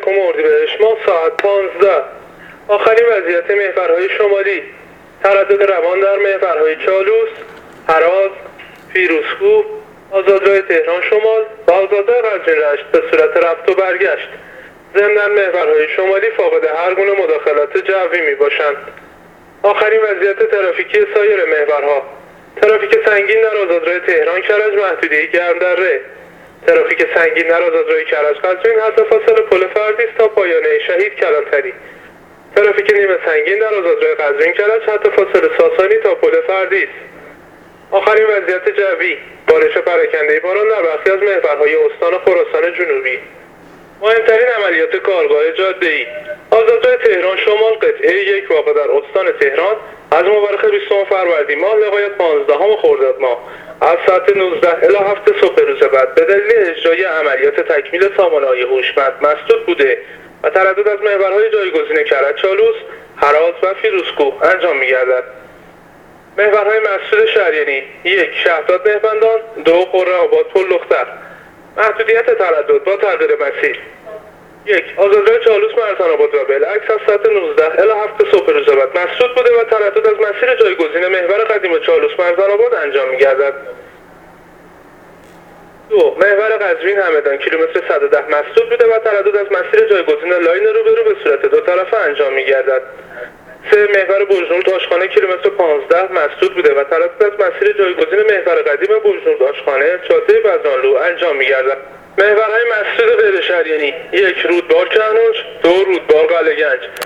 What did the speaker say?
یکم اردیبهشت ماه ساعت 15. آخرین وضعیت محورهای شمالی: تردد روان در محورهای چالوس، هراز، فیروزکوه، آزادراه تهران شمال و آزادراه قزوین رشت به صورت رفت و برگشت. ضمناً محورهای شمالی فاقد هر گونه مداخلات جوی می باشند. آخرین وضعیت ترافیکی سایر محورها: ترافیک سنگین در آزادراه تهران کرج محدوده گرمدره، ترافیک سنگین در آزادراه کرج قزوین حد فاصله پل فردیس تا پایانه شهید کلانتری، ترافیک نیمه سنگین در آزادراه قزوین کرج حد فاصله ساسانی تا پل فردیس. آخرین وضعیت جوی: بارش پراکنده باران در برخی از محورهای استان خراسان جنوبی. مهمترین عملیات کارگاه جاده‌ای: آزادراه تهران شمال قطعه 1 واقع در استان تهران از مورخ 20 فروردین ماه لغایت 15 خرداد ماه از ساعت 19 الی 7 صبح روز بعد به دلیل اجرای عملیات تکمیل سامانه‌های هوشمند مسدود بوده و تردد از محورهای جایگزین کرج چالوس، هراز و فیروزکوه انجام می‌گردد. محورهای مسدود شهریاری: 1 شهرداد مهمندان، 2 قره آباد پل لختر. محدودیت تردد با تغییر مسیر: 1 آزادراه چالوس مرزان آباد و بالعکس از ساعت 19 الی 7 صبح روز بعد مسدود بوده و تردد از مسیر جایگزین محور قدیم چالوس مرزان آباد انجام می‌گردد. 2 محور قزوین همدان کیلومتر 110 مسدود بوده و تردد از مسیر جایگزین لاین روبرو به صورت دو طرفه انجام می‌گردد. 3 محور بوجنور داشخانه کیلومتر 15 مسدود بوده و تردد از مسیر جایگزین محور قدیم بوجنور داشخانه جاده بدرانلو انجام می‌گردد. محورهای مسدود غیر شهریانی: 1 رودبار کهنوج، 2 رودبار قلعه‌گنج.